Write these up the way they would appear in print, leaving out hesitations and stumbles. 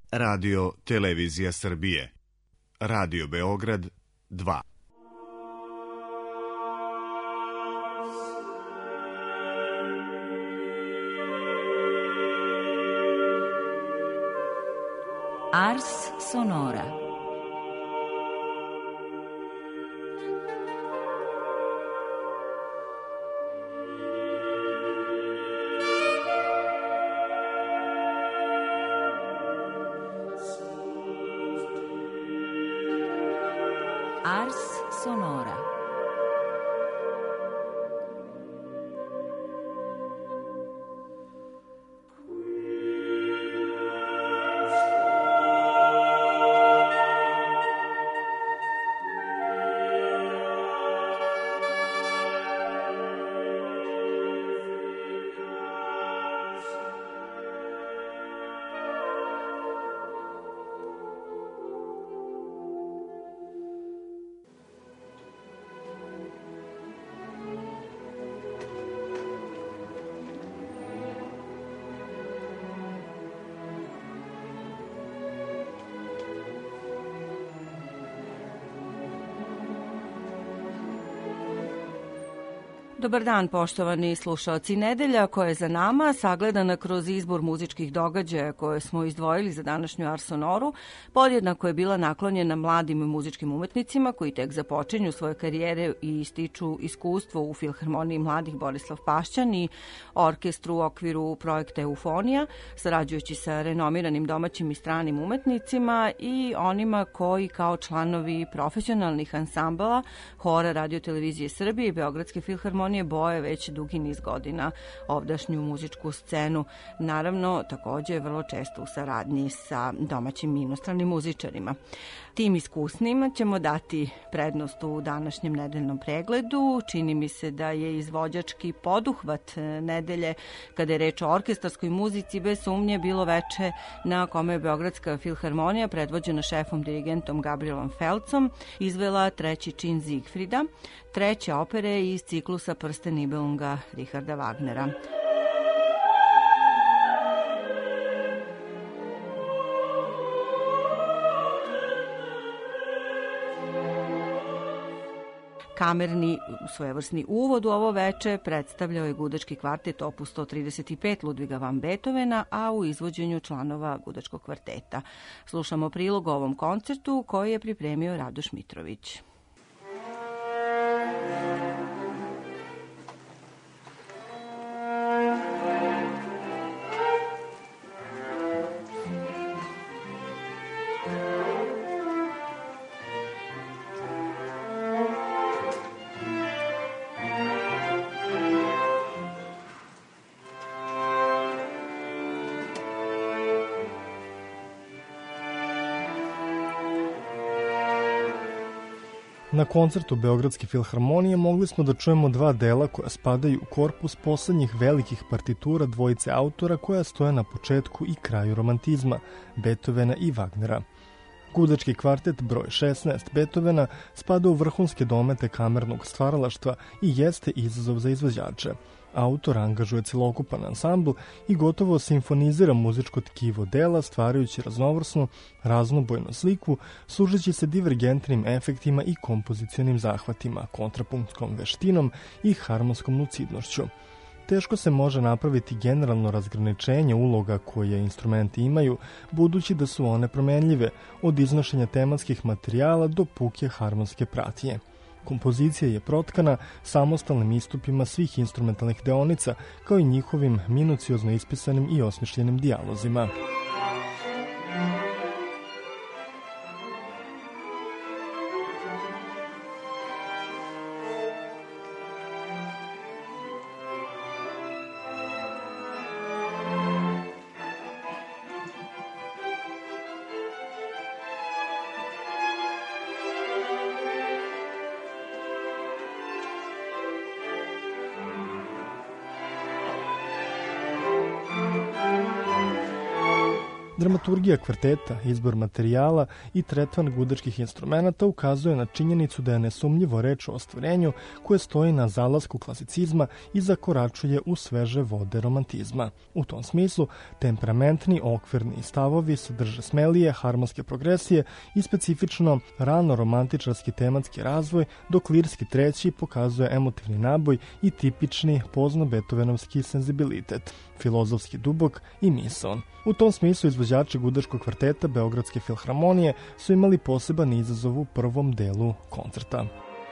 Radio Televizija Srbije. Radio Beograd 2. Ars Sonora. Ars Sonora. Dobar dan, poštovani slušaoci. Nedelja koja je za nama, sagledana kroz izbor muzičkih događaja koje smo izdvojili za današnju Ars Sonoru, podjednako je bila naklonjena mladim muzičkim umetnicima koji tek započinju svoje karijere i stiču iskustvo u Filharmoniji mladih Borislav Pašćan i orkestru u okviru projekta Eufonija, sarađujući sa renomiranim domaćim i stranim umetnicima i onima koji kao članovi profesionalnih ansambala Hora Radio Televizije Srbije i Beogradske filharmonije boje već dugi niz godina ovdašnju muzičku scenu. Naravno, takođe vrlo često u saradnji sa domaćim i inostranim muzičarima. Tim iskusnima ćemo dati prednost u današnjem nedeljnom pregledu. Čini mi se da je izvođački poduhvat nedelje, kada je reč o orkestarskoj muzici, bez sumnje bilo veče na kome je Beogradska filharmonija, predvođena šefom dirigentom Gabrielom Felcom, izvela treći čin Zigfrida, treće opere iz ciklusa Prsten Nibelunga Richarda Wagnera. Kamerni svojevrsni uvod u ovo veče predstavljao je gudački kvartet opus 135 Ludviga van Beethovena, a u izvođenju članova gudačkog kvarteta. Slušamo prilog o ovom koncertu koji je pripremio Radoš Mitrović. Na koncertu Beogradske filharmonije mogli smo da čujemo dva dela koja spadaju u korpus poslednjih velikih partitura dvojice autora koja stoje na početku i kraju romantizma, Beethovena i Wagnera. Gudački kvartet broj 16 Beethovena spada u vrhunske domete kamernog stvaralaštva i jeste izazov za izvođače. Autor angažuje celokupan ansambl i gotovo simfonizira muzičko tkivo dela, stvarajući raznovrsnu, raznobojnu sliku, služeći se divergentnim efektima i kompozicionim zahvatima, kontrapunktskom veštinom i harmonskom lucidnošću. Teško se može napraviti generalno razgraničenje uloga koje instrumenti imaju, budući da su one promenljive, od iznošenja tematskih materijala do puke harmonske pratnje. Kompozicija je protkana samostalnim istupima svih instrumentalnih deonica, kao i njihovim minuciozno ispisanim i osmišljenim dijalozima. Dramaturgija kvarteta, izbor materijala i tretman gudačkih instrumenata ukazuje na činjenicu da je nesumnjivo reč o ostvarenju koje stoji na zalasku klasicizma i zakoračuje u sveže vode romantizma. U tom smislu, temperamentni, okvirni stavovi sadrže smelije, harmonske progresije i specifično rano-romantičarski tematski razvoj, dok lirski treći pokazuje emotivni naboj i tipični pozno-beethovenovski senzibilitet, filozofski dubok i misaon. U tom smislu izvođači gudačkog kvarteta Beogradske filharmonije su imali poseban izazov u prvom delu koncerta.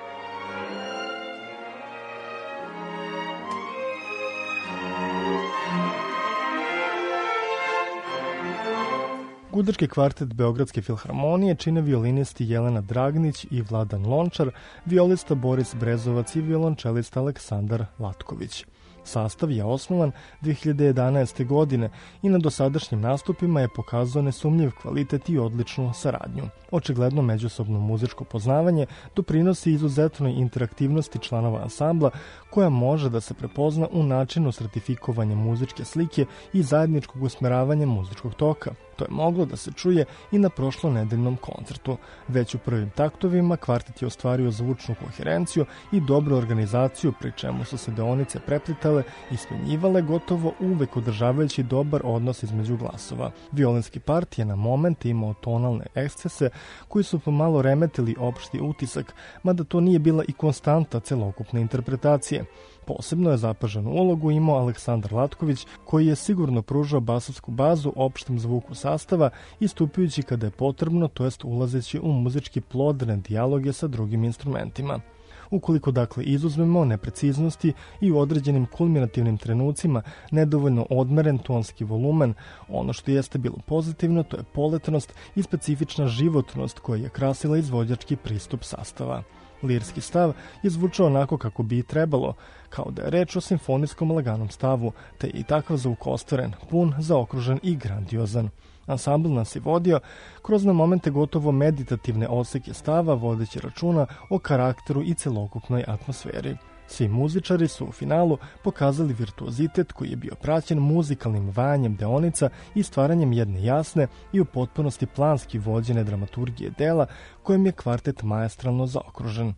Gudački kvartet Beogradske filharmonije čine violinisti Jelena Dragnić i Vladan Lončar, violista Boris Brezovac i violončelista Aleksandar Latković. Sastav je osnovan 2011. godine i na dosadašnjim nastupima je pokazao nesumnjiv kvalitet i odličnu saradnju. Očigledno međusobno muzičko poznavanje doprinosi izuzetnoj interaktivnosti članova ansambla koja može da se prepozna u načinu sertifikovanja muzičke slike i zajedničkog usmeravanja muzičkog toka. To je moglo da se čuje i na prošlonedeljnom koncertu. Već u prvim taktovima kvartet je ostvario zvučnu koherenciju i dobru organizaciju, pri čemu su se deonice preplitale i smenjivale, gotovo uvek održavajući dobar odnos između glasova. Violinski part je na momente imao tonalne ekscese koji su pomalo remetili opšti utisak, mada to nije bila i konstanta celokupne interpretacije. Posebno je zapaženu ulogu imao Aleksandar Latković, koji je sigurno pružao basovsku bazu opštem zvuku sastava, istupujući kada je potrebno, to jest ulazeći u muzički plodne dijaloge sa drugim instrumentima. Ukoliko dakle izuzmemo nepreciznosti i u određenim kulminativnim trenucima nedovoljno odmeren tonski volumen, ono što jeste bilo pozitivno to je poletnost i specifična životnost koja je krasila izvođački pristup sastava. Lirski stav je zvučao onako kako bi i trebalo, kao da je reč o simfonijskom laganom stavu, te je i takav zvuk ostvaren, pun, zaokružen i grandiozan. Ansambl nas je vodio kroz na momente gotovo meditativne oseke stava, vodeći računa o karakteru i celokupnoj atmosferi. Svi muzičari su u finalu pokazali virtuozitet koji je bio praćen muzikalnim vajanjem deonica i stvaranjem jedne jasne i u potpunosti planski vođene dramaturgije dela kojim je kvartet maestralno zaokružen.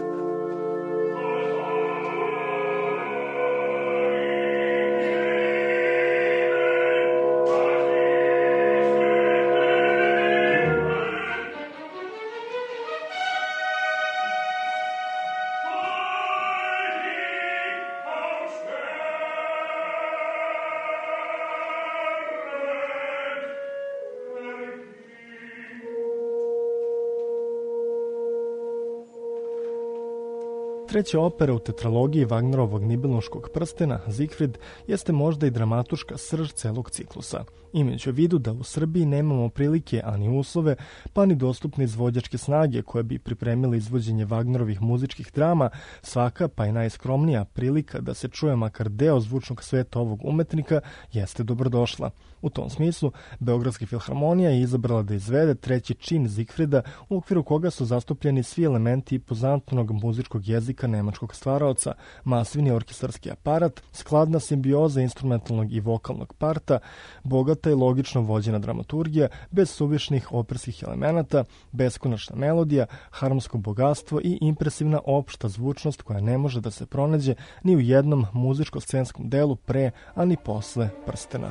Treća opera u tetralogiji Wagnerovog Nibelunškog prstena, Siegfried, jeste možda i dramaturška srž celog ciklusa. Imajući u vidu da u Srbiji nemamo prilike ani uslove, pa ni dostupne izvođačke snage koje bi pripremile izvođenje Wagnerovih muzičkih drama, svaka pa i najskromnija prilika da se čuje makar deo zvučnog sveta ovog umetnika jeste dobrodošla. U tom smislu, Beogradska filharmonija je izabrala da izvede treći čin Siegfrieda, u okviru koga su zastupljeni svi elementi pozantnog muzičkog jezika nemačkog stvaraoca, masivni orkestarski aparat, skladna simbioza instrumentalnog i vokalnog parta, bogata i logično vođena dramaturgija, bez suvišnih operskih elemenata, beskonačna melodija, harmonsko bogatstvo i impresivna opšta zvučnost koja ne može da se pronađe ni u jednom muzičko-scenskom delu pre, a ni posle prstena.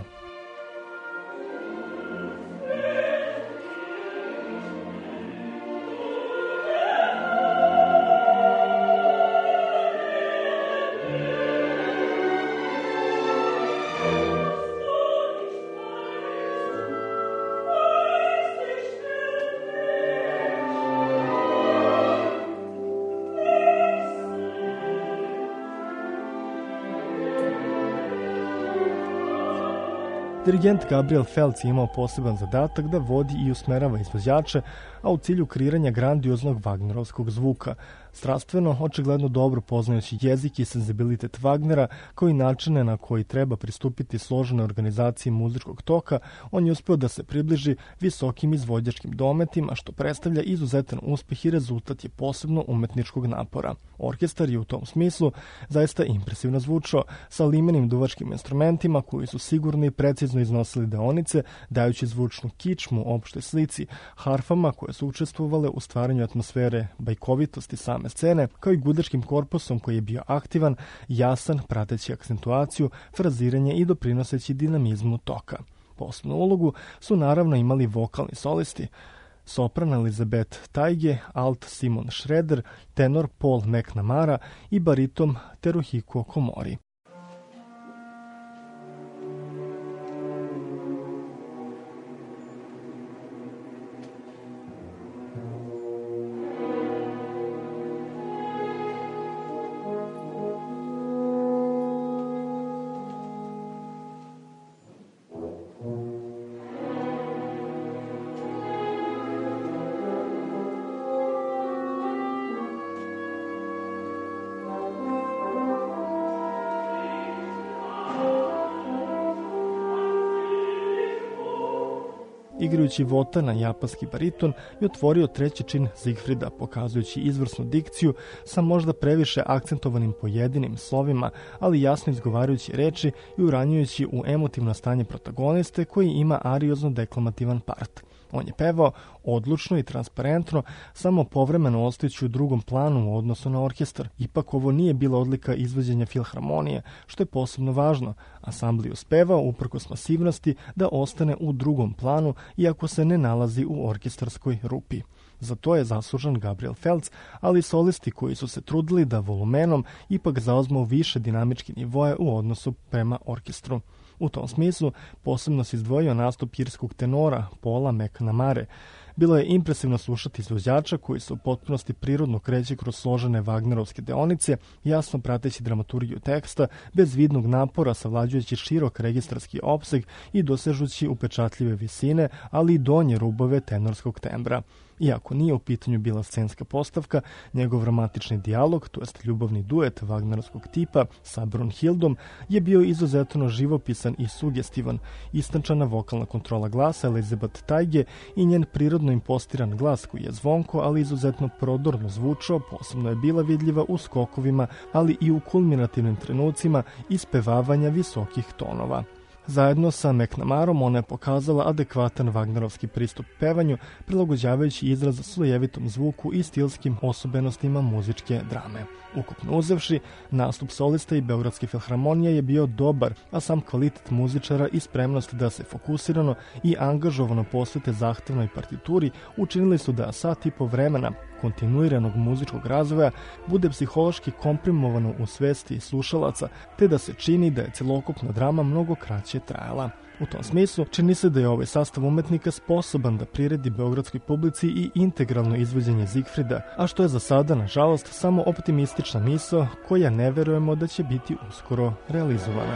Dirigent Gabriel Felc je imao poseban zadatak da vodi i usmerava izvođače, a u cilju kreiranja grandioznog Wagnerovskog zvuka. Strastveno, očigledno dobro poznajući jezik i senzibilitet Wagnera, kao i načine na koji treba pristupiti složenoj organizaciji muzičkog toka, on je uspeo da se približi visokim izvođačkim dometima, što predstavlja izuzetan uspeh i rezultat je posebno umetničkog napora. Orkestar je u tom smislu zaista impresivno zvučao, sa limenim duvačkim instrumentima koji su sigurno i precizno iznosili deonice, dajući zvučnu kičmu opštoj slici, harfama koje su učestvovale u stvaranju atmosfere bajkovitosti same scene, kao i gudačkim korpusom koji je bio aktivan, jasan, prateći akcentuaciju, fraziranje i doprinoseći dinamizmu toka. Posebnu ulogu su naravno imali vokalni solisti, sopran Elizabeth Taige, alt Simon Schroeder, tenor Paul McNamara i bariton Teruhiko Komori. Igrajući Votana, japanski bariton, je otvorio treći čin Siegfrieda, pokazujući izvrsnu dikciju sa možda previše akcentovanim pojedinim slovima, ali jasno izgovarajući reči i uranjujući u emotivno stanje protagoniste koji ima ariozno deklamativan part. On je pevao odlučno i transparentno, samo povremeno ostajući u drugom planu u odnosu na orkestar. Ipak ovo nije bila odlika izvođenja filharmonije, što je posebno važno. Ansambl je uspevao, uprkos masivnosti, da ostane u drugom planu, iako se ne nalazi u orkestarskoj rupi. Za to je zaslužan Gabriel Feltz, ali i solisti koji su se trudili da volumenom ipak zauzmu više dinamički nivoje u odnosu prema orkestru. U tom smislu posebno se izdvojio nastup irskog tenora Paula McNamare. Bilo je impresivno slušati izvođača koji se u potpunosti prirodno kreće kroz složene Wagnerovske deonice, jasno prateći dramaturgiju teksta, bez vidnog napora savlađujući širok registarski opseg i dosežući upečatljive visine, ali i donje rubove tenorskog tembra. Iako nije u pitanju bila scenska postavka, njegov romantični dijalog, to jest ljubavni duet Wagnerovskog tipa sa Brunhildom, je bio izuzetno živopisan i sugestivan. Istančana vokalna kontrola glasa Elizabeth Taige i njen prirodno impostiran glas koji je zvonko, ali izuzetno prodorno zvučao, posebno je bila vidljiva u skokovima, ali i u kulminativnim trenucima ispevavanja visokih tonova. Zajedno sa McNamarom ona je pokazala adekvatan Wagnerovski pristup pevanju, prilagođavajući izraz slojevitom zvuku i stilskim osobenostima muzičke drame. Ukupno uzevši, nastup solista i Beogradske filharmonije je bio dobar, a sam kvalitet muzičara i spremnost da se fokusirano i angažovano posvete zahtevnoj partituri učinili su da sat i po vremena kontinuiranog muzičkog razvoja bude psihološki komprimovano u svesti slušalaca, te da se čini da je celokupna drama mnogo kraće trajala. U tom smislu, čini se da je ovaj sastav umetnika sposoban da priredi beogradskoj publici i integralno izvođenje Siegfrieda, a što je za sada, nažalost, samo optimistična misao koja ne verujemo da će biti uskoro realizovana.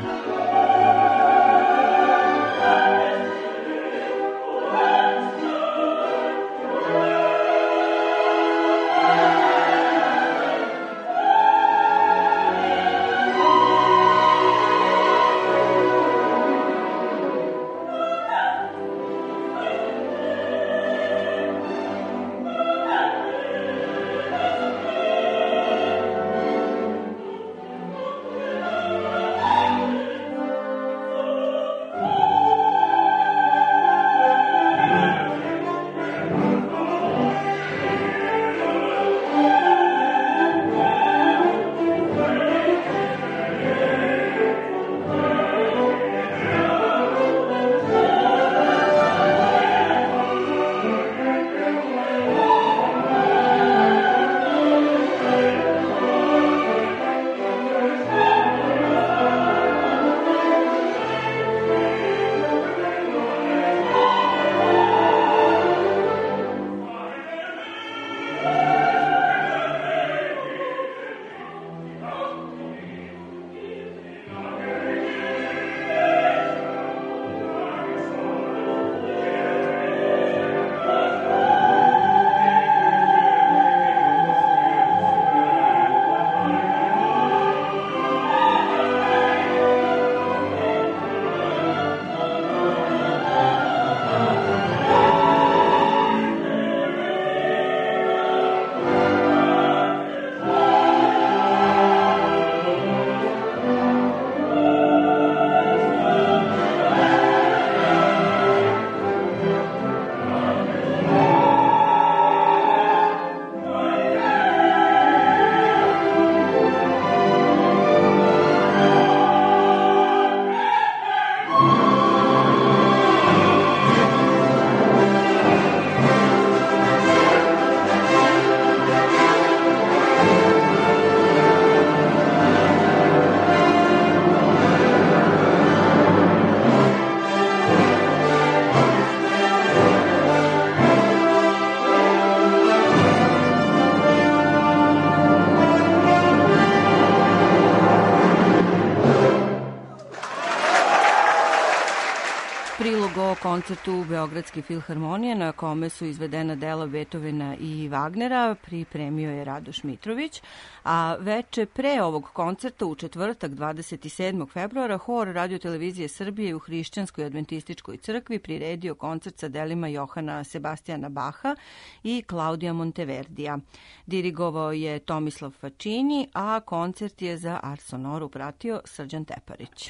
koncertu Beogradske filharmonije na kome su izvedena dela Beethovena i Wagnera pripremio je Radoš Mitrović, a veče pre ovog koncerta u četvrtak 27. februara hor Radio-televizije Srbije u Hrišćanskoj adventističkoj crkvi priredio koncert sa delima Johana Sebastijana Baha i Claudia Monteverdija. Dirigovao je Tomislav Facini, a koncert je za Ars Sonoru pratio Srđan Teparić.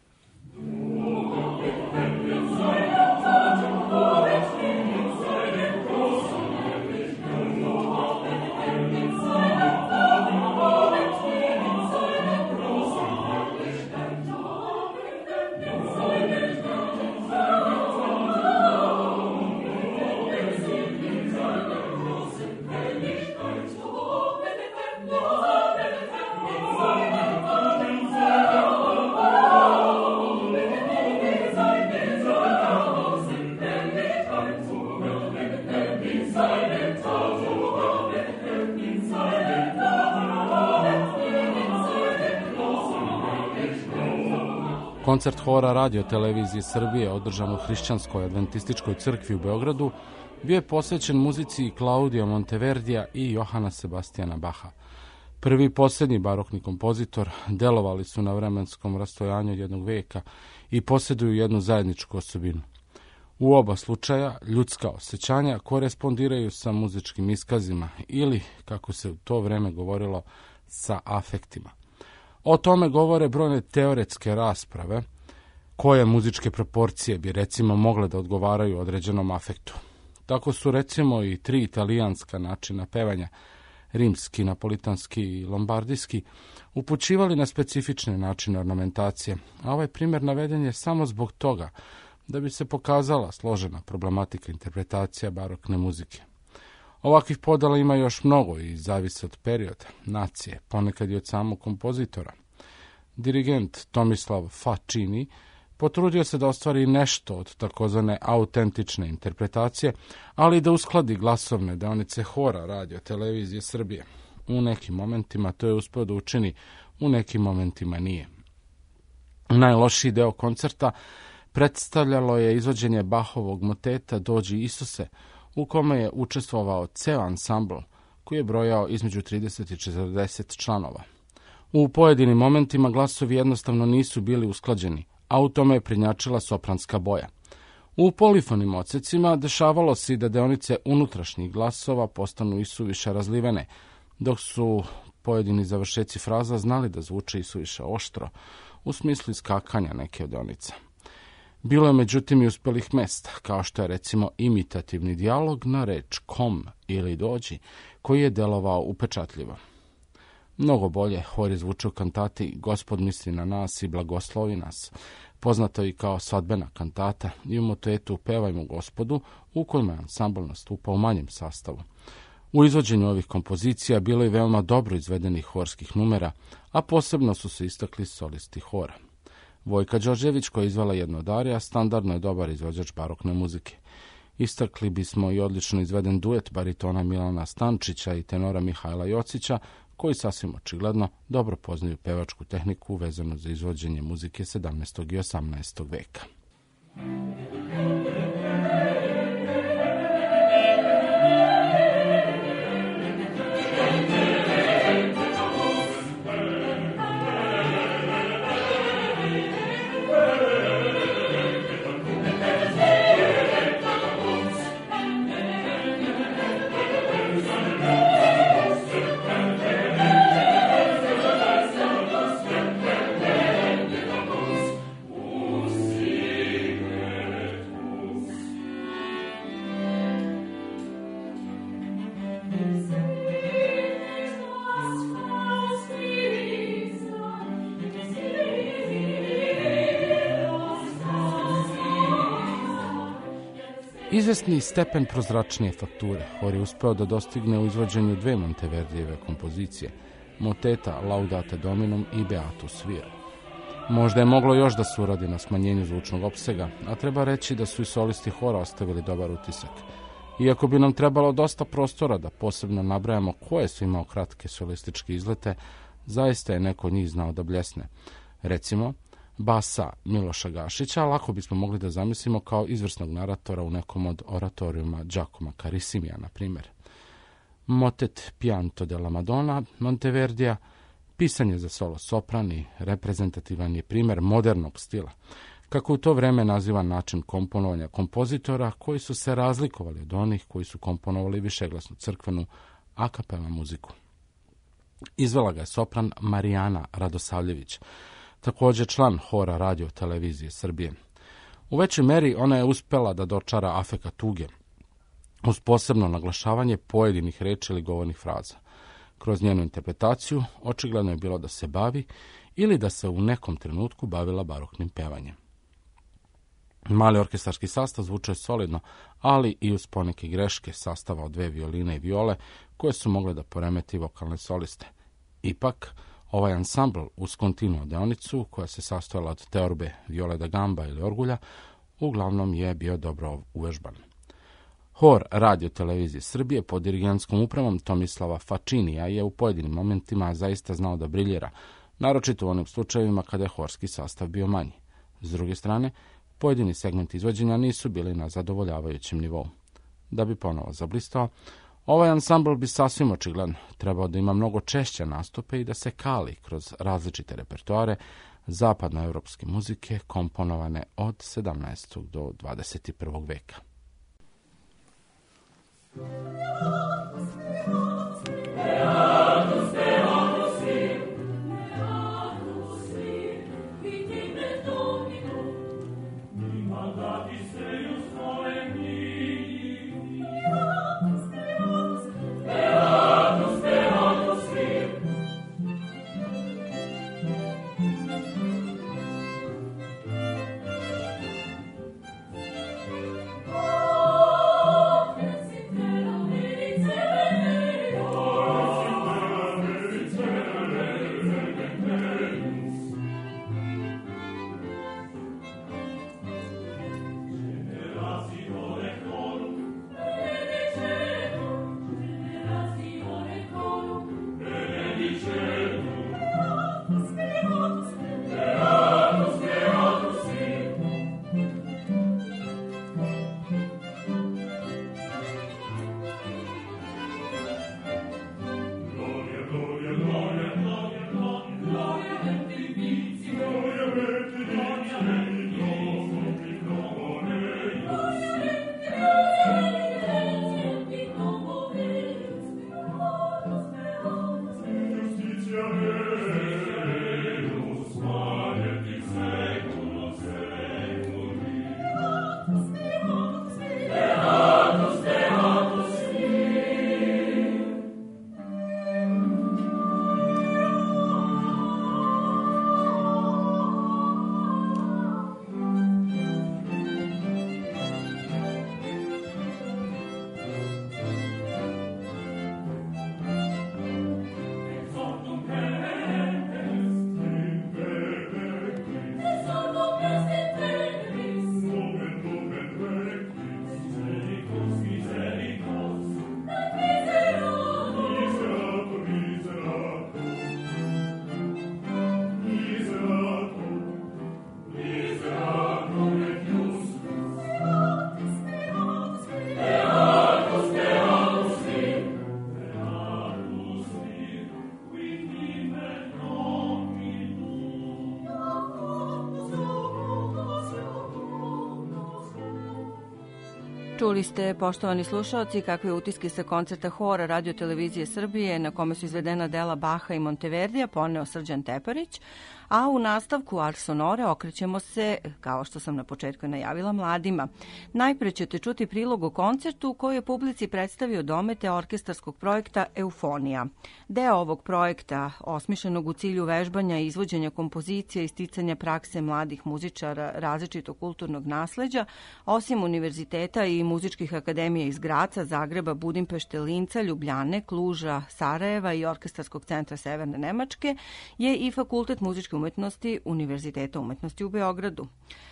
Koncert hora Radio-televizije Srbije održan u Hrišćanskoj adventističkoj crkvi u Beogradu bio je posvećen muzici Claudia Monteverdija i Johana Sebastijana Baha. Prvi i posljednji barokni kompozitor delovali su na vremenskom rastojanju jednog veka i posjeduju jednu zajedničku osobinu. U oba slučaja ljudska osjećanja korespondiraju sa muzičkim iskazima ili, kako se u to vreme govorilo, sa afektima. O tome govore brojne teoretske rasprave, koje muzičke proporcije bi recimo mogle da odgovaraju određenom afektu. Tako su recimo i 3 italijanska načina pevanja, rimski, napolitanski i lombardijski, upućivali na specifične načine ornamentacije, a ovaj primjer naveden je samo zbog toga da bi se pokazala složena problematika interpretacija barokne muzike. Ovakvih podela ima još mnogo i zavise od perioda, nacije, ponekad i od samog kompozitora. Dirigent Tomislav Facini potrudio se da ostvari nešto od takozvane autentične interpretacije, ali i da uskladi glasovne deonice hora Radio-televizije Srbije. U nekim momentima to je uspeo da učini, u nekim momentima nije. Najlošiji deo koncerta predstavljalo je izvođenje Bahovog moteta Dođi Isuse, u kome je učestvovao ceo ansambl, koji je brojao između 30 i 40 članova. U pojedinim momentima glasovi jednostavno nisu bili usklađeni, a u tome je prednjačila sopranska boja. U polifonim odsecima dešavalo se i da deonice unutrašnjih glasova postanu isuviše razlivene, dok su pojedini završeci fraza znali da zvuče isuviše oštro, u smislu iskakanja neke od deonica. Bilo je međutim i uspelih mesta, kao što je recimo imitativni dijalog na reč kom ili dođi, koji je delovao upečatljivo. Mnogo bolje hor je zvučao kantati Gospod misli na nas i blagoslovi nas, poznato i kao svadbena kantata, i u motetu Pevajmo Gospodu, u kojima je ansambl nastupa u manjem sastavu. U izvođenju ovih kompozicija bilo je veoma dobro izvedenih horskih numera, a posebno su se istakli solisti hora. Vojka Đorđević, koja je izvala jedno od arija, standardno je dobar izvođač barokne muzike. Istakli bismo i odlično izveden duet baritona Milana Stančića i tenora Mihajla Jocića, koji sasvim očigledno dobro poznaju pevačku tehniku vezanu za izvođenje muzike 17. i 18. veka. Izvesni stepen prozračnije fakture hor je uspeo da dostigne u izvođenju 2 Monteverdijeve kompozicije, moteta Laudate Dominum i Beatus Vir. Možda je moglo još da se uradi na smanjenju zvučnog opsega, a treba reći da su i solisti hora ostavili dobar utisak. Iako bi nam trebalo dosta prostora da posebno nabrajamo koje su imao kratke solističke izlete, zaista je neko od njih znao da bljesne. Recimo, basa Miloša Gašića lako bismo mogli da zamislimo kao izvrsnog naratora u nekom od oratorijuma Giacomo Carissimija, na primjer. Motet Pianto della Madonna Monteverdija, pisan je za solo sopran i reprezentativan je primjer modernog stila, kako u to vreme naziva način komponovanja kompozitora koji su se razlikovali od onih koji su komponovali višeglasnu crkvenu a cappella muziku. Izvela ga je sopran Marijana Radosavljević, također član hora Radio Televizije Srbije. U većoj meri ona je uspela da dočara afeka tuge, uz posebno naglašavanje pojedinih reči ili govornih fraza. Kroz njenu interpretaciju očigledno je bilo da se bavi ili da se u nekom trenutku bavila baroknim pevanjem. Mali orkestarski sastav zvučao je solidno, ali i uz poneke greške sastava od 2 violine i viole koje su mogle da poremeti vokalne soliste. Ipak, ovaj ansambl uz kontinuo deonicu, koja se sastojala od teorbe, viole da gamba ili orgulja, uglavnom je bio dobro uvežban. Hor Radio Televizije Srbije pod dirigentskom upravom Tomislava Fačinija je u pojedinim momentima zaista znao da briljira, naročito u onim slučajevima kada je horski sastav bio manji. S druge strane, pojedini segmenti izvođenja nisu bili na zadovoljavajućem nivou. Da bi ponovo zablistao, ovaj ansambl bi sasvim očigledno trebao da ima mnogo češće nastupe i da se kali kroz različite repertoare zapadnoevropske muzike komponovane od 17. do 21. veka. Čuli ste, poštovani slušalci, kakve utiske sa koncerta hora Radio Televizije Srbije na kome su izvedena dela Baha i Monteverdija poneo Srđan Teparić, a u nastavku Ars Sonore okrećemo se, kao što sam na početku najavila, mladima. Najpre ćete čuti prilog o koncertu koji je publici predstavio domete orkestarskog projekta Eufonija. Deo ovog projekta, osmišljenog u cilju vežbanja i izvođenja kompozicija i sticanja prakse mladih muzičara različitog kulturnog nasleđa, osim univerziteta i muzičkih akademija iz Graca, Zagreba, Budimpešte, Linca, Ljubljane, Kluža, Sarajeva i Orkestarskog centra Severne Nemačke, je i Fakultet muzičke umetnosti Univerziteta umetnosti u Beogradu.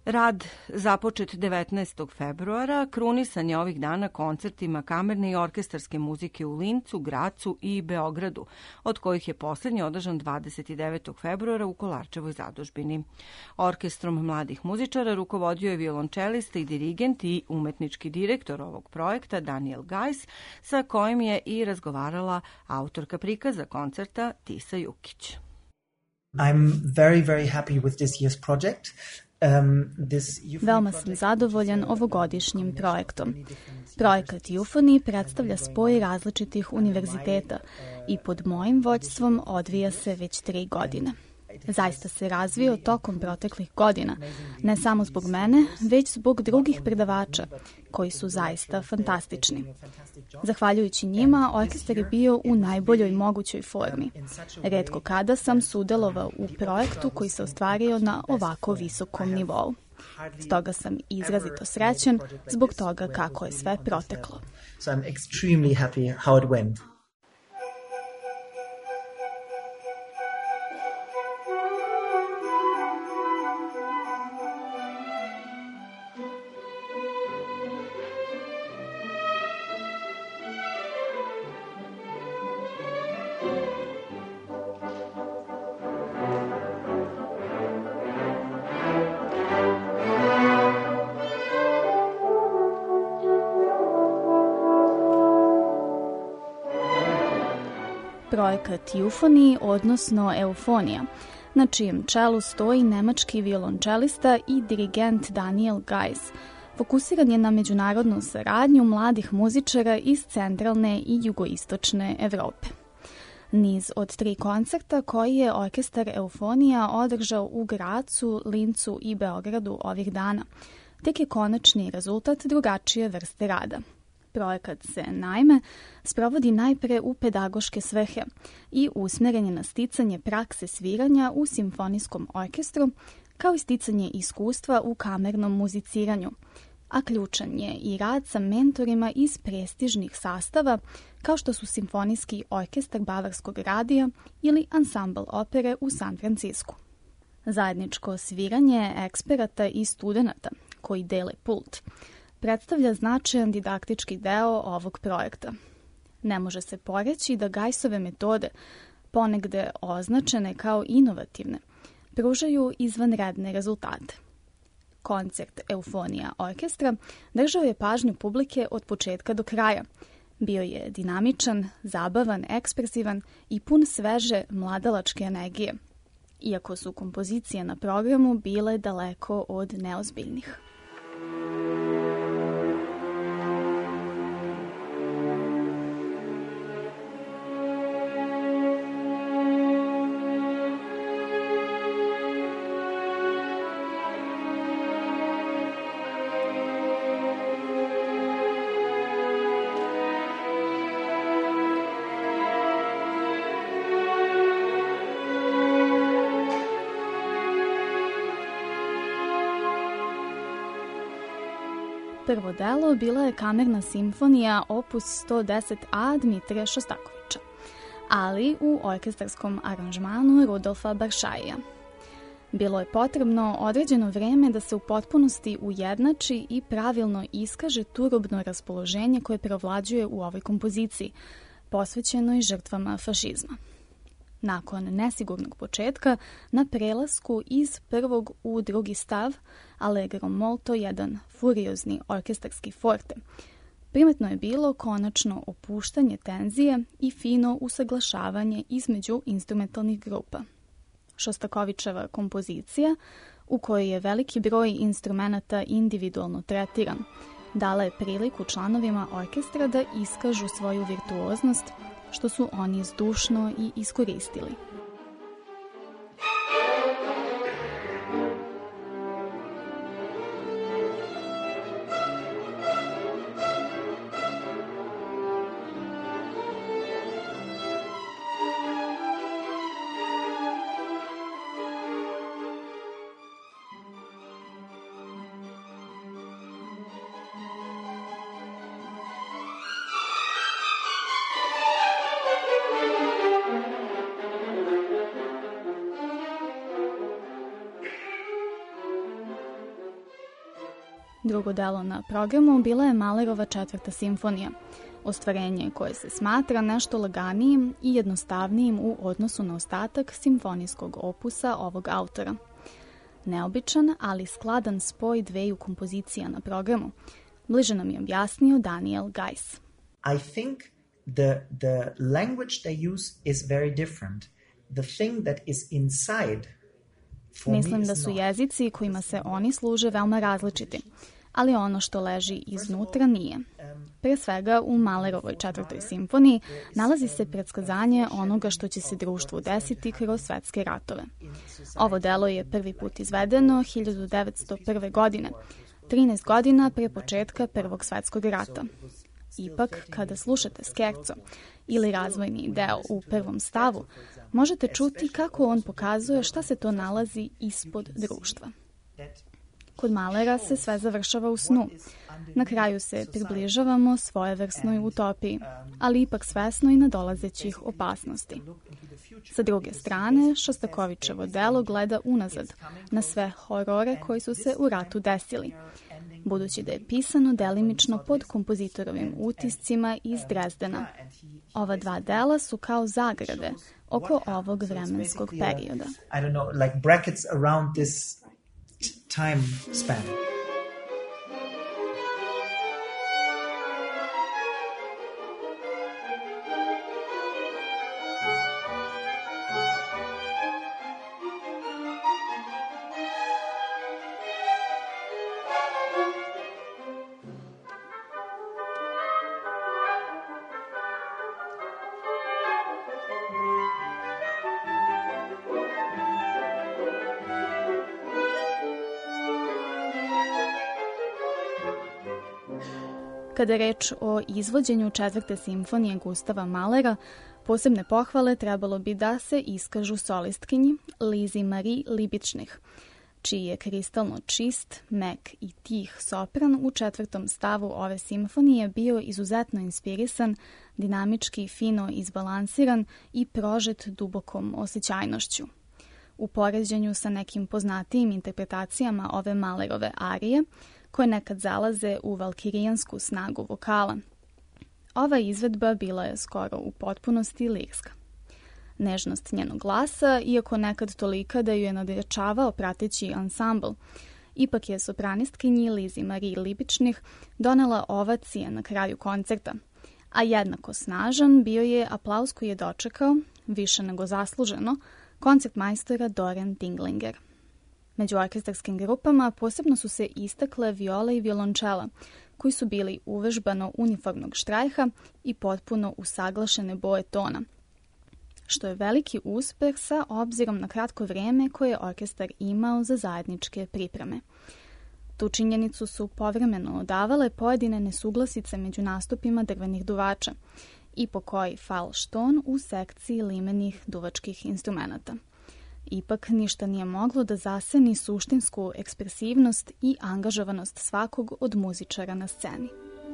Rad započet 19. februara krunisan je ovih dana koncertima kamerne i orkestarske muzike u Lincu, Gracu i Beogradu, od kojih je poslednji održan 29. februara u Kolarčevoj zadužbini. Orkestrom mladih muzičara rukovodio je violončelista i dirigent i umetnički direktor ovog projekta Daniel Gajs, sa kojim je i razgovarala autorka prikaza koncerta Tisa Jukić. I'm very, very happy with this year's project. Veoma sam zadovoljan ovogodišnjim projektom. Projekat Euphony predstavlja spoj različitih univerziteta i pod mojim vođstvom odvija se već 3 godine. Zaista se razvio tokom proteklih godina, ne samo zbog mene, već zbog drugih predavača, koji su zaista fantastični. Zahvaljujući njima, orkestar je bio u najboljoj mogućoj formi. Retko kada sam sudelovao u projektu koji se ostvario na ovako visokom nivou. Stoga sam izrazito srećan zbog toga kako je sve proteklo. So I'm extremely happy how it went. Projekat Euphony, odnosno Eufonija, na čijem čelu stoji nemački violončelista i dirigent Daniel Gajs, fokusiran je na međunarodnu saradnju mladih muzičara iz centralne i jugoistočne Evrope. Niz od 3 koncerta koji je orkestar Eufonija održao u Gracu, Lincu i Beogradu ovih dana, tek je konačni rezultat drugačije vrste rada. Projekat se, naime, sprovodi najpre u pedagoške svrhe i usmeren je na sticanje prakse sviranja u simfonijskom orkestru, kao i sticanje iskustva u kamernom muziciranju, a ključan je i rad sa mentorima iz prestižnih sastava, kao što su Simfonijski orkestar Bavarskog radija ili Ansambl opere u San Francisku. Zajedničko sviranje eksperata i studenata koji dele pult predstavlja značajan didaktički deo ovog projekta. Ne može se poreći da Gajsove metode, ponegde označene kao inovativne, pružaju izvanredne rezultate. Koncert Eufonija orkestra držao je pažnju publike od početka do kraja. Bio je dinamičan, zabavan, ekspresivan i pun sveže mladalačke energije, iako su kompozicije na programu bile daleko od neozbiljnih. Prvo delo bila je kamerna simfonija opus 110a Dmitrija Šostakovića, ali u orkestarskom aranžmanu Rudolfa Baršaija. Bilo je potrebno određeno vreme da se u potpunosti ujednači i pravilno iskaže turobno raspoloženje koje preovlađuje u ovoj kompoziciji, posvećenoj žrtvama fašizma. Nakon nesigurnog početka, na prelasku iz prvog u drugi stav, Allegro molto, jedan furiozni orkestarski forte, primetno je bilo konačno opuštanje tenzije i fino usaglašavanje između instrumentalnih grupa. Šostakovićeva kompozicija, u kojoj je veliki broj instrumenata individualno tretiran, dala je priliku članovima orkestra da iskažu svoju virtuoznost, što su oni zdušno i iskoristili. drugo delo na programu bila je Mahlerova 4. simfonija, ostvarenje koje se smatra nešto laganijim i jednostavnijim u odnosu na ostatak simfonijskog opusa ovog autora. Neobičan, ali skladan spoj dveju kompozicija na programu, bliže nam je objasnio Daniel Geiss. I think the language they use is very different. The thing that is inside for Mislim da su jezici kojima se oni služe veoma različiti, ali ono što leži iznutra nije. Pre svega, u Mahlerovoj 4. simfoniji nalazi se predskazanje onoga što će se društvu desiti kroz svetske ratove. Ovo delo je prvi put izvedeno 1901. godine, 13 godina pre početka Prvog svetskog rata. Ipak, kada slušate skerco ili razvojni deo u prvom stavu, možete čuti kako on pokazuje šta se to nalazi ispod društva. Kod Mahlera se sve završava u snu. Na kraju se približavamo svojevrsnoj utopiji, ali ipak svesno i nadolazećih opasnosti. Sa druge strane, Šostakovićevo delo gleda unazad na sve horore koji su se u ratu desili, budući da je pisano delimično pod kompozitorovim utiscima iz Drezdena. Ova dva dela su kao zagrade oko ovog vremenskog perioda. I don't know, like brackets around this time span. Kada je reč o izvođenju 4. simfonije Gustava Mahlera, posebne pohvale trebalo bi da se iskažu solistkinji Lizi Marie Libičnih, čiji je kristalno čist, mek i tih sopran u 4. stavu ove simfonije bio izuzetno inspirisan, dinamički, fino izbalansiran i prožet dubokom osjećajnošću. U poređenju sa nekim poznatijim interpretacijama ove Mahlerove arije, koje nekad zalaze u valkirijansku snagu vokala. Ova izvedba bila je skoro u potpunosti lirska. Nežnost njenog glasa, iako nekad tolika da ju je nadjačavao prateći ansambl, ipak je sopranistkinji Lizi Marie Libičnih donela ovacije na kraju koncerta, a jednako snažan bio je aplauz koji je dočekao, više nego zasluženo, koncertmajstora Doren Dinglinger. Među orkestarskim grupama posebno su se istakle viola i violončela, koji su bili uvežbano uniformnog štrajha i potpuno usaglašene boje tona, što je veliki uspeh sa obzirom na kratko vrijeme koje je orkestar imao za zajedničke pripreme. Tu činjenicu su povremeno odavale pojedine nesuglasice među nastupima drvenih duvača i pokoji falšton u sekciji limenih duvačkih instrumenata. Ipak ništa nije moglo da zaseni suštinsku ekspresivnost i angažovanost svakog od muzičara na sceni.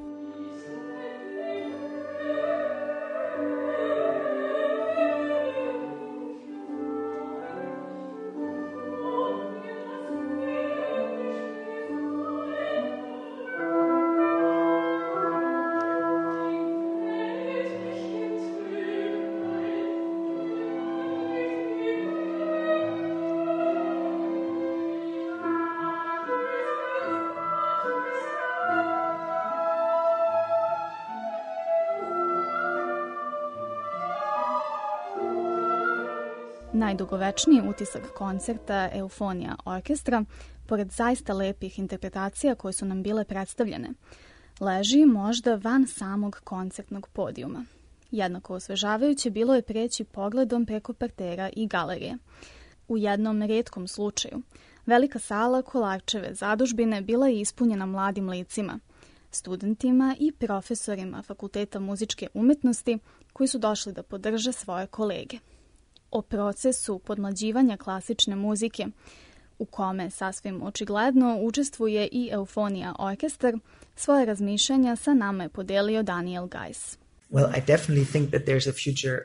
Najdugovečniji utisak koncerta Eufonija orkestra, pored zaista lepih interpretacija koje su nam bile predstavljene, leži možda van samog koncertnog podijuma. Jednako osvežavajuće bilo je preći pogledom preko partera i galerije. U jednom retkom slučaju, velika sala Kolarčeve zadužbine bila je ispunjena mladim licima, studentima i profesorima Fakulteta muzičke umetnosti koji su došli da podrže svoje kolege. O procesu podmlađivanja klasične muzike, u kome sasvim očigledno učestvuje i Eufonija orkestar, svoje razmišljanja sa nama je podelio Daniel Geiss. Well, I definitely think that there's a future.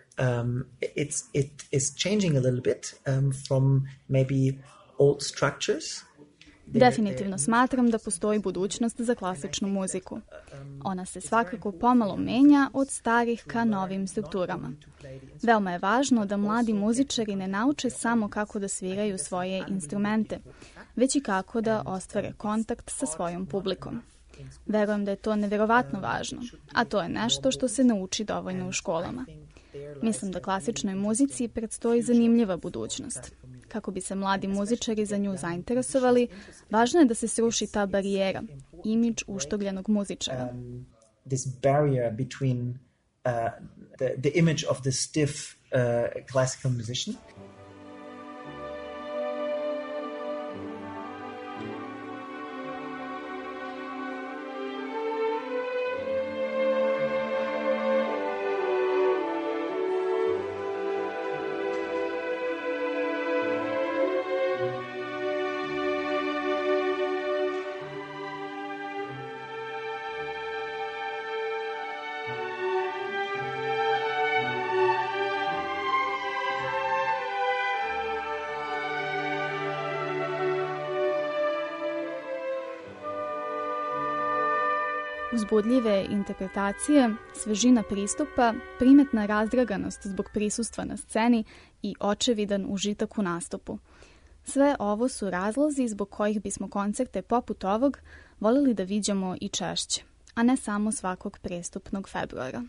It is changing a little bit from maybe old structures Definitivno smatram da postoji budućnost za klasičnu muziku. Ona se svakako pomalo menja od starih ka novim strukturama. Veoma je važno da mladi muzičari ne nauče samo kako da sviraju svoje instrumente, već i kako da ostvare kontakt sa svojom publikom. Verujem da je to neverovatno važno, a to je nešto što se ne uči dovoljno u školama. Mislim da klasičnoj muzici predstoji zanimljiva budućnost. Kako bi se mladi muzičari za nju zainteresovali, važno je da se sruši ta barijera, imidž uštogljenog muzičara. This barrier between the image of the stiff classical musician. Uzbudljive interpretacije, svežina pristupa, primetna razdraganost zbog prisustva na sceni i očevidan užitak u nastupu. Sve ovo su razlozi zbog kojih bismo koncerte poput ovog voljeli da viđamo i češće, a ne samo svakog prestupnog februara.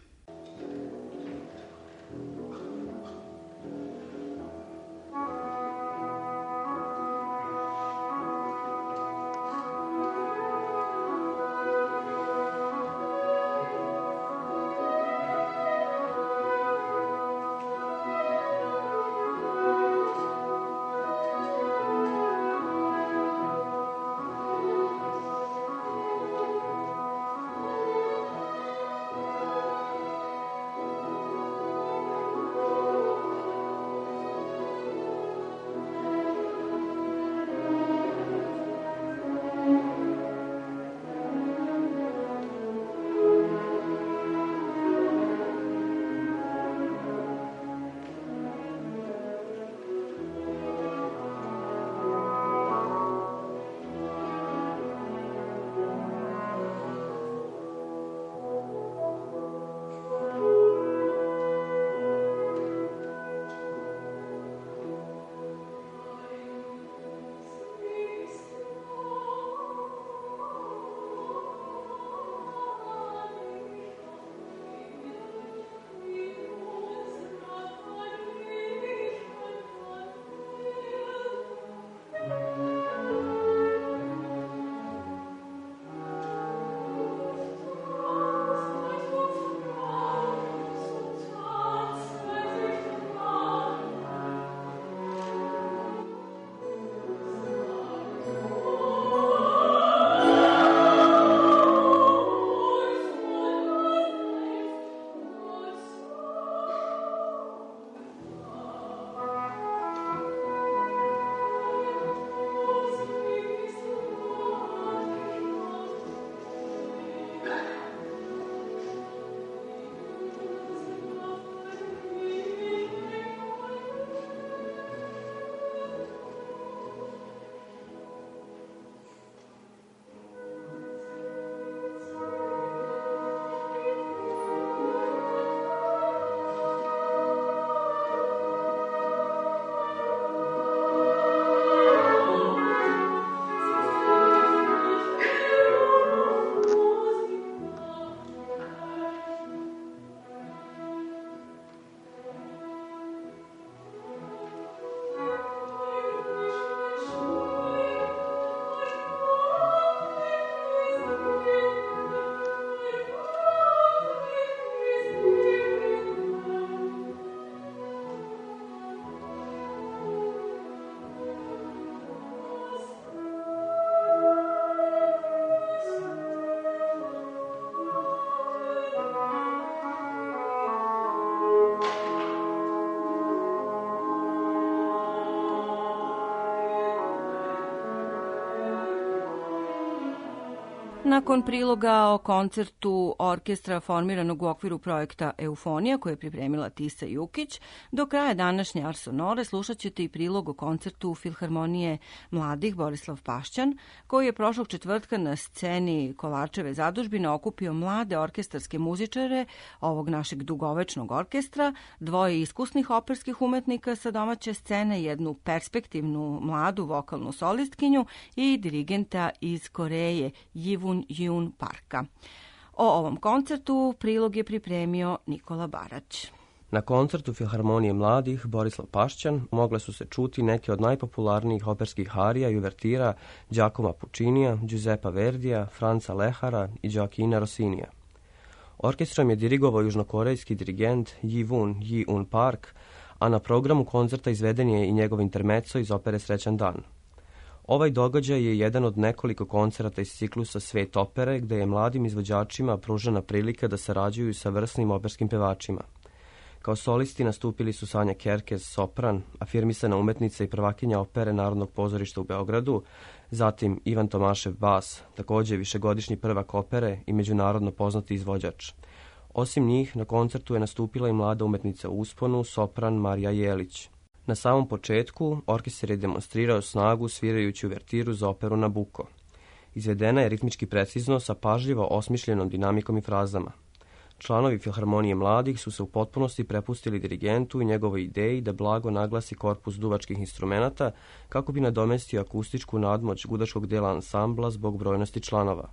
nakon priloga o koncertu orkestra formiranog u okviru projekta Eufonija, koje je pripremila Tisa Jukić, do kraja današnje Ars Sonore slušat ćete i prilog o koncertu Filharmonije mladih Borislav Pašćan, koji je prošlog četvrtka na sceni Kolarčeve zadužbine okupio mlade orkestarske muzičare ovog našeg dugovečnog orkestra, dvoje iskusnih operskih umetnika sa domaće scene, jednu perspektivnu mladu vokalnu solistkinju i dirigenta iz Koreje, Jivun Jun Parka. O ovom koncertu prilog je pripremio Nikola Barać. Na koncertu Filharmonije mladih Borislav Pašćan mogle su se čuti neke od najpopularnijih operskih arija i uvertira Giacomo Puccinija, Giuseppa Verdija, Franza Lehara i Gioachina Rossinija. Orkestrom je dirigovao južnokorejski dirigent Jivun Jun Park, a na programu koncerta izveden je i njegov intermezzo iz opere Srećan dan. Ovaj događaj je jedan od nekoliko koncerata iz ciklusa Svet opere, gde je mladim izvođačima pružena prilika da sarađuju sa vrsnim operskim pevačima. Kao solisti nastupili su Sanja Kerkez, sopran, afirmisana umetnica i prvakinja opere Narodnog pozorišta u Beogradu, zatim Ivan Tomašev, bas, takođe višegodišnji prvak opere i međunarodno poznati izvođač. Osim njih, na koncertu je nastupila i mlada umetnica u usponu, sopran Marija Jelić. Na samom početku, orkestar je demonstrirao snagu svirajući uvertiru za operu Nabuko. Izvedena je ritmički precizno sa pažljivo osmišljenom dinamikom i frazama. Članovi Filharmonije mladih su se u potpunosti prepustili dirigentu i njegovoj ideji da blago naglasi korpus duvačkih instrumenata kako bi nadomestio akustičku nadmoć gudačkog dela ansambla zbog brojnosti članova.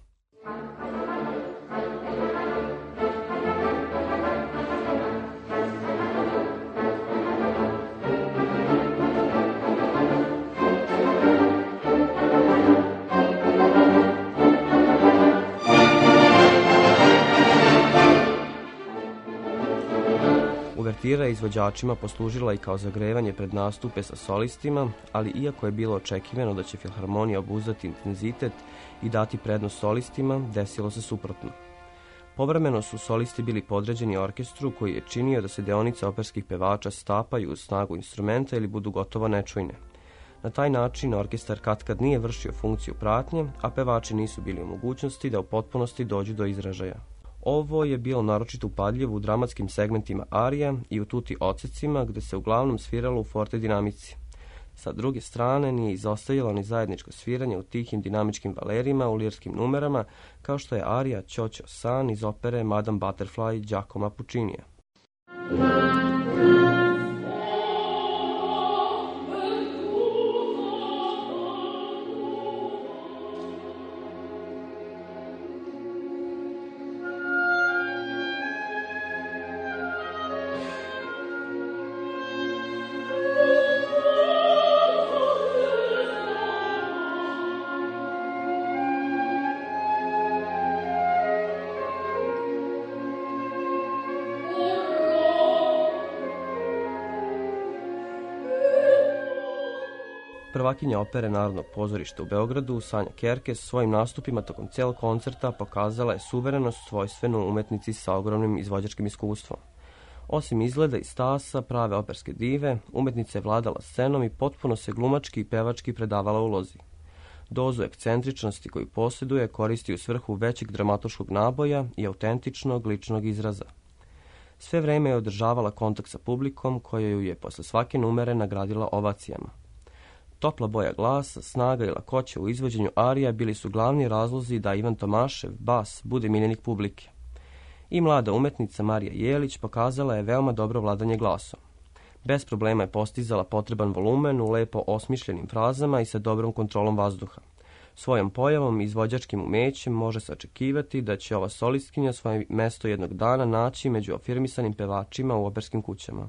Uvertira je izvođačima poslužila i kao zagrevanje pred nastupe sa solistima, ali iako je bilo očekivano da će Filharmonija obuzdati intenzitet i dati prednost solistima, desilo se suprotno. Povremeno su solisti bili podređeni orkestru koji je činio da se deonice operskih pevača stapaju uz snagu instrumenta ili budu gotovo nečujne. Na taj način orkestar katkad nije vršio funkciju pratnje, a pevači nisu bili u mogućnosti da u potpunosti dođu do izražaja. Ovo je bilo naročito upadljivo u dramatskim segmentima arija i u tuti odsecima gde se uglavnom sviralo u forte dinamici. Sa druge strane nije izostajalo ni zajedničko sviranje u tihim dinamičkim valerima u lirskim numerama kao što je arija Ćoćo San iz opere Madame Butterfly Giacomo Puccinija. Prvakinja opere Narodnog pozorišta u Beogradu, Sanja Kerkez, svojim nastupima tokom cijelog koncerta pokazala je suverenost svojstvenu umetnici sa ogromnim izvođačkim iskustvom. Osim izgleda i stasa, prave operske dive, umetnica je vladala scenom i potpuno se glumački i pevački predavala ulozi. Dozu ekscentričnosti koju posjeduje koristi u svrhu većeg dramatoškog naboja i autentičnog ličnog izraza. Sve vreme je održavala kontakt sa publikom koja ju je posle svake numere nagradila ovacijama. Topla boja glasa, snaga i lakoća u izvođenju arija bili su glavni razlozi da Ivan Tomašev, bas, bude miljenik publike. I mlada umetnica Marija Jelić pokazala je veoma dobro vladanje glasom. Bez problema je postizala potreban volumen u lepo osmišljenim frazama i sa dobrom kontrolom vazduha. Svojom pojavom i izvođačkim umećem može se očekivati da će ova solistkinja svoje mesto jednog dana naći među afirmisanim pevačima u operskim kućama.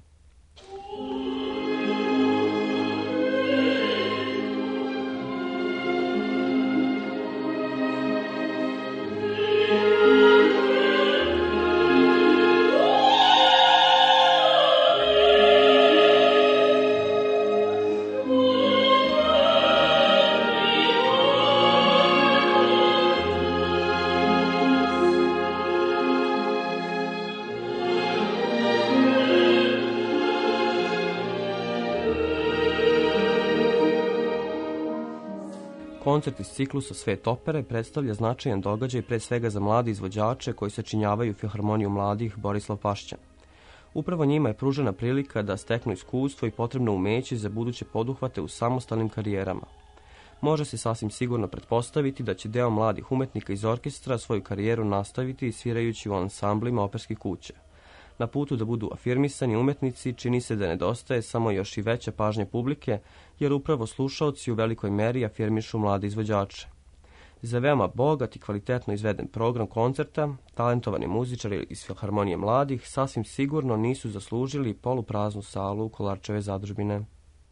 koncert iz ciklusa Svet opere predstavlja značajan događaj pre svega za mlade izvođače koji sačinjavaju Filharmoniju mladih Borislav Pašćan. Upravo njima je pružena prilika da steknu iskustvo i potrebno umeće za buduće poduhvate u samostalnim karijerama. Može se sasvim sigurno pretpostaviti da će deo mladih umetnika iz orkestra svoju karijeru nastaviti svirajući u ansamblima operskih kuća. Na putu da budu afirmisani umetnici čini se da nedostaje samo još i veća pažnja publike, jer upravo slušaoci u velikoj meri afirmišu mlade izvođače. Za veoma bogat i kvalitetno izveden program koncerta, talentovani muzičari iz Filharmonije mladih sasvim sigurno nisu zaslužili polupraznu salu Kolarčeve zadružbine.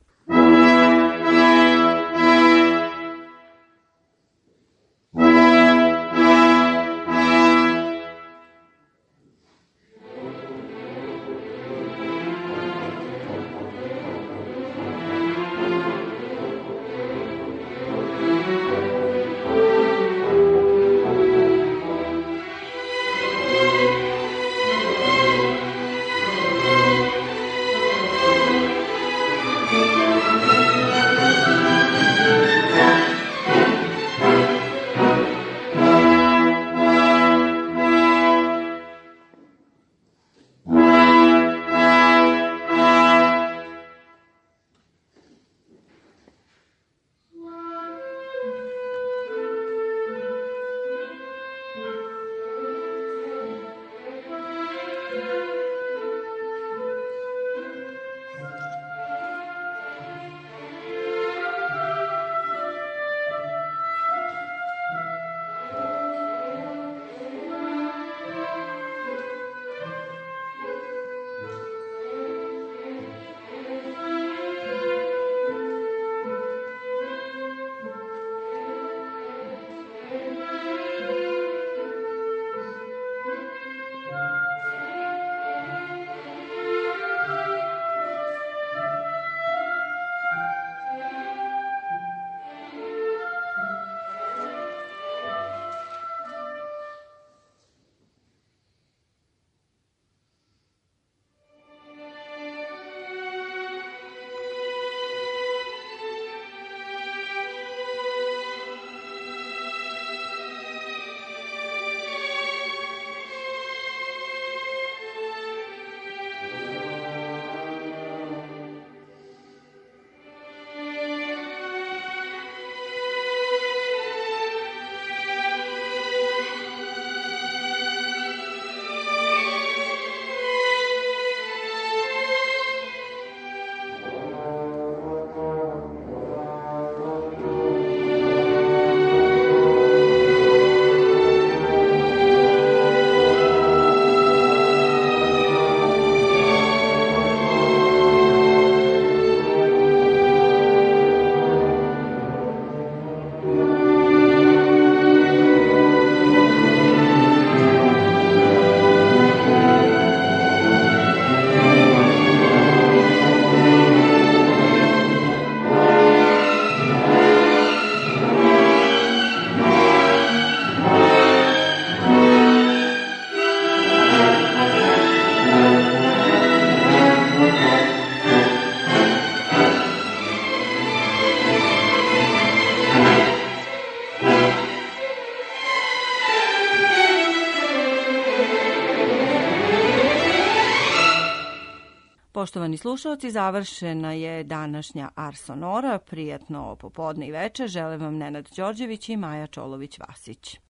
Poštovani slušalci, završena je današnja Ars Sonora. Prijatno popodne i večer žele vam Nenad Đorđević i Maja Čolović-Vasić.